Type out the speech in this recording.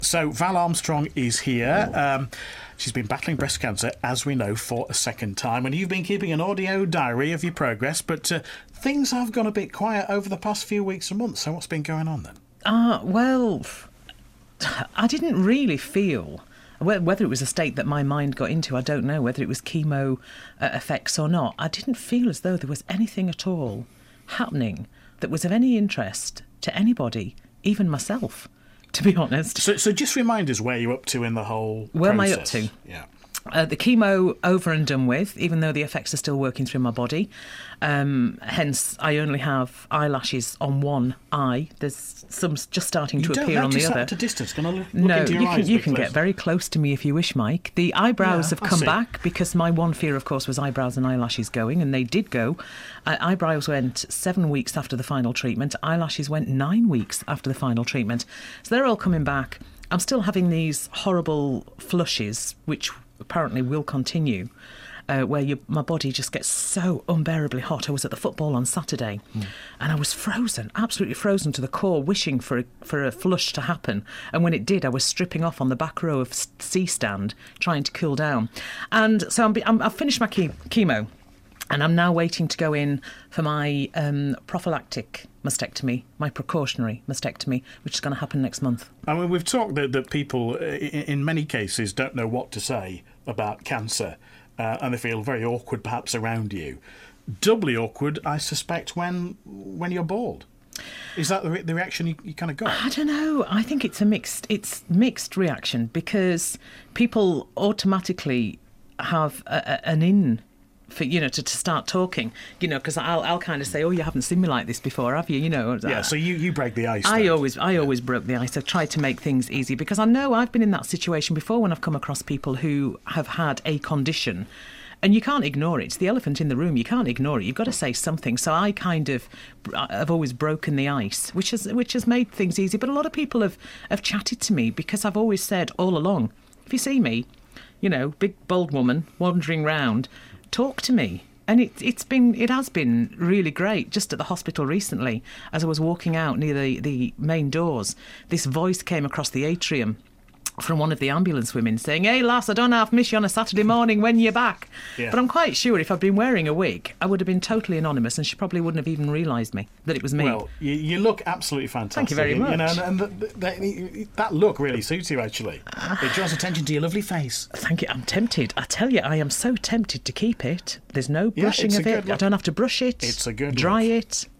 So Val Armstrong is here. She's been battling breast cancer, as we know, for a second time. And you've been keeping an audio diary of your progress, but things have gone a bit quiet over the past few weeks and months. So what's been going on then? Well, I didn't really feel... Whether it was a state that my mind got into, I don't know. Whether it was chemo effects or not, I didn't feel as though there was anything at all happening that was of any interest to anybody, even myself, to be honest. So just remind us where you're up to in the whole process. Where am I up to? Yeah. The chemo over and done with, even though the effects are still working through my body. Hence, I only have eyelashes on one eye. There's some just starting to appear on the other. At a distance. Can I look No, into your eyes? You can get very close to me if you wish, Mike. The eyebrows have come back because my one fear, of course, was eyebrows and eyelashes going, and they did go. Eyebrows went 7 weeks after the final treatment. Eyelashes went 9 weeks after the final treatment. So they're all coming back. I'm still having these horrible flushes, which apparently will continue, where my body just gets so unbearably hot. I was at the football on Saturday and I was frozen, absolutely frozen to the core, wishing for a flush to happen. And when it did, I was stripping off on the back row of C-stand, trying to cool down. And so I've finished my chemo. And I'm now waiting to go in for my prophylactic mastectomy, my precautionary mastectomy, which is going to happen next month. I mean, we've talked that people, in many cases, don't know what to say about cancer, and they feel very awkward, perhaps, around you. Doubly awkward, I suspect, when you're bald. Is that the reaction you kind of got? I don't know. I think it's mixed reaction, because people automatically have an in for, to start talking, because I'll kind of say, oh, you haven't seen me like this before, have you? Yeah, so you break the ice. I always broke the ice. I've tried to make things easy, because I know I've been in that situation before when I've come across people who have had a condition and you can't ignore it. It's the elephant in the room. You can't ignore it. You've got to say something. So I've always broken the ice, which has made things easy. But a lot of people have chatted to me, because I've always said all along, if you see me, big bold woman wandering round, talk to me. And it has been really great. Just at the hospital recently, as I was walking out near the main doors, this voice came across the atrium from one of the ambulance women saying, hey lass, I don't half miss you on a Saturday morning when you're back. Yeah. But I'm quite sure if I'd been wearing a wig, I would have been totally anonymous, and she probably wouldn't have even realised that it was me. Well, you look absolutely fantastic. Thank you very much. And that look really suits you, actually. It draws attention to your lovely face. Thank you. I'm tempted. I tell you, I am so tempted to keep it. There's no brushing of it. I don't have to brush it. It's a good dry look. it.